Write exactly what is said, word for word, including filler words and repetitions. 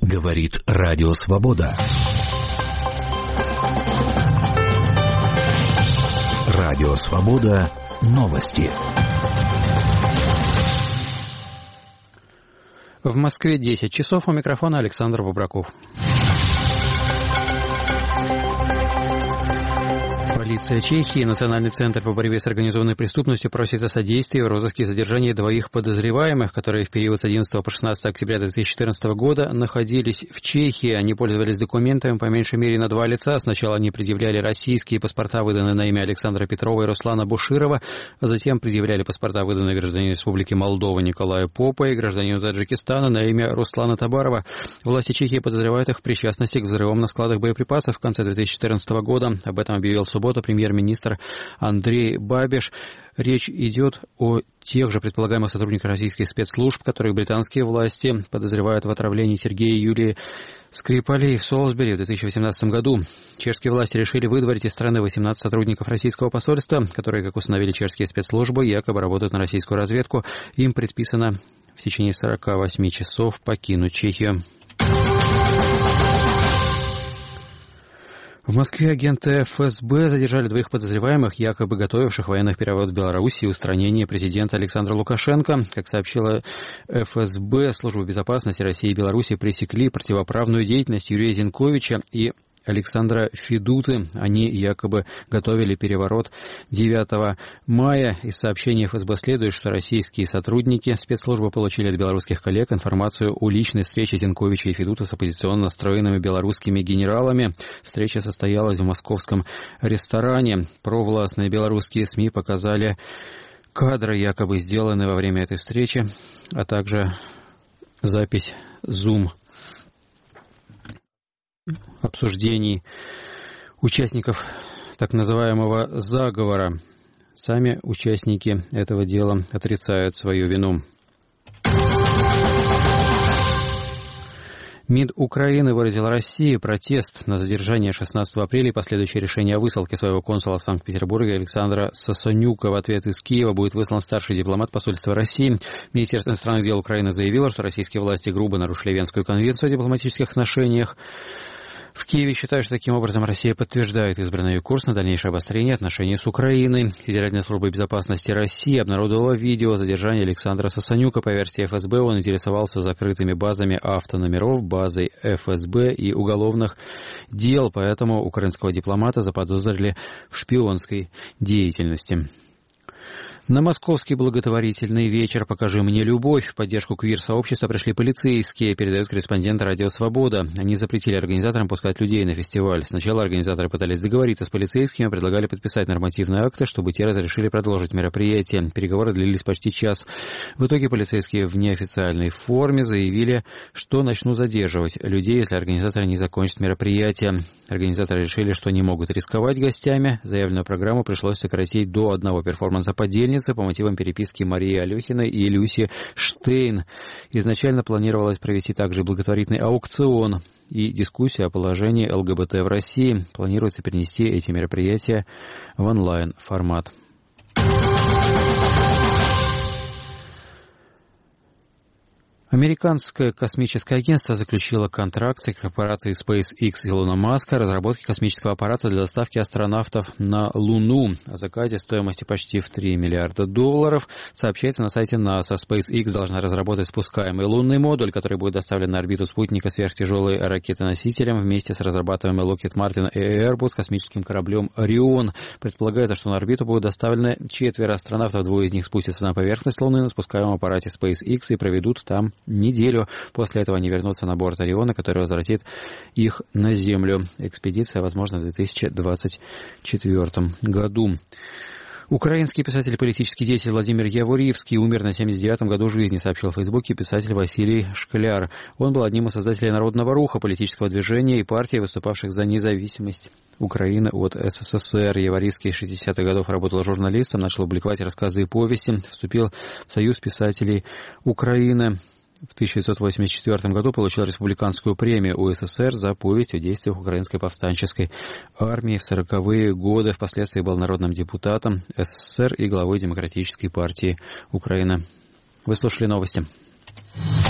Говорит Радио Свобода. Радио Свобода. Новости. В Москве десять часов. У микрофона Александр Бобраков. Полиция Чехии и Национальный центр по борьбе с организованной преступностью просит о содействии в розыске и задержании двоих подозреваемых, которые в период с одиннадцатого по шестнадцатое октября две тысячи четырнадцатого года находились в Чехии. Они пользовались документами по меньшей мере на два лица. Сначала они предъявляли российские паспорта, выданные на имя Александра Петрова и Руслана Буширова, а затем предъявляли паспорта, выданные гражданину Республики Молдова Николаю Попа и гражданину Таджикистана на имя Руслана Табарова. Власти Чехии подозревают их в причастности к взрывам на складах боеприпасов в конце две тысячи четырнадцатого года. Об этом объявил в субботу премьер-министр Андрей Бабиш. Речь идет о тех же предполагаемых сотрудниках российских спецслужб, которых британские власти подозревают в отравлении Сергея и Юлии Скрипалей в Солсбери в две тысячи восемнадцатом году. Чешские власти решили выдворить из страны восемнадцать сотрудников российского посольства, которые, как установили чешские спецслужбы, якобы работают на российскую разведку. Им предписано в течение сорока восьми часов покинуть Чехию. В Москве агенты эф эс бэ задержали двоих подозреваемых, якобы готовивших военных переворот в Беларуси и устранение президента Александра Лукашенко. Как сообщила эф эс бэ, службы безопасности России и Беларуси пресекли противоправную деятельность Юрия Зенковича и Александра Федуты. Они якобы готовили переворот девятого мая. Из сообщений эф эс бэ следует, что российские сотрудники спецслужбы получили от белорусских коллег информацию о личной встрече Зенковича и Федуты с оппозиционно настроенными белорусскими генералами. Встреча состоялась в московском ресторане. Провластные белорусские СМИ показали кадры, якобы сделанные во время этой встречи, а также запись Zoom обсуждений участников так называемого заговора. Сами участники этого дела отрицают свою вину. МИД Украины выразил России протест на задержание шестнадцатого апреля и последующее решение о высылке своего консула в Санкт-Петербурге Александра Сасанюка. В ответ из Киева будет выслан старший дипломат посольства России. Министерство иностранных дел Украины заявило, что российские власти грубо нарушили Венскую конвенцию о дипломатических отношениях. В Киеве считают, что таким образом Россия подтверждает избранный ее курс на дальнейшее обострение отношений с Украиной. Федеральная служба безопасности России обнародовала видео задержания Александра Сасанюка. По версии эф эс бэ, он интересовался закрытыми базами автономеров, базой эф эс бэ и уголовных дел, поэтому украинского дипломата заподозрили в шпионской деятельности. На московский благотворительный вечер «Покажи мне любовь» в поддержку квир-сообщества пришли полицейские, передает корреспондент «Радио Свобода». Они запретили организаторам пускать людей на фестиваль. Сначала организаторы пытались договориться с полицейскими, предлагали подписать нормативные акты, чтобы те разрешили продолжить мероприятие. Переговоры длились почти час. В итоге полицейские в неофициальной форме заявили, что начнут задерживать людей, если организаторы не закончат мероприятие. Организаторы решили, что не могут рисковать гостями. Заявленную программу пришлось сократить до одного перформанса подельницы по мотивам переписки Марии Алехиной и Люси Штейн. Изначально планировалось провести также благотворительный аукцион и дискуссию о положении эл гэ бэ тэ в России. Планируется перенести эти мероприятия в онлайн-формат. Американское космическое агентство заключило контракт с корпорацией SpaceX Илона Маска о разработке космического аппарата для доставки астронавтов на Луну. О заказе стоимостью почти в три миллиарда долларов сообщается на сайте НАСА. SpaceX должна разработать спускаемый лунный модуль, который будет доставлен на орбиту спутника сверхтяжелой ракеты-носителем вместе с разрабатываемой Lockheed Martin и Airbus космическим кораблем Орион. Предполагается, что на орбиту будут доставлены четверо астронавтов, двое из них спустятся на поверхность Луны на спускаемом аппарате SpaceX и проведут там неделю. После этого они вернутся на борт Ориона, который возвратит их на Землю. Экспедиция, возможно, в две тысячи двадцать четвёртом году. Украинский писатель и политический деятель Владимир Яворивский умер на семьдесят девятом году жизни, сообщил в Фейсбуке писатель Василий Шкляр. Он был одним из создателей Народного руха, политического движения и партии, выступавших за независимость Украины от эс эс эс эр. Яворивский с шестидесятых годов работал журналистом, начал публиковать рассказы и повести, вступил в Союз писателей Украины. В тысяча девятьсот восемьдесят четвёртом году получил республиканскую премию у эс эс эс эр за повесть о действиях украинской повстанческой армии в сороковые годы. Впоследствии был народным депутатом эс эс эс эр и главой Демократической партии Украины. Вы слушали новости.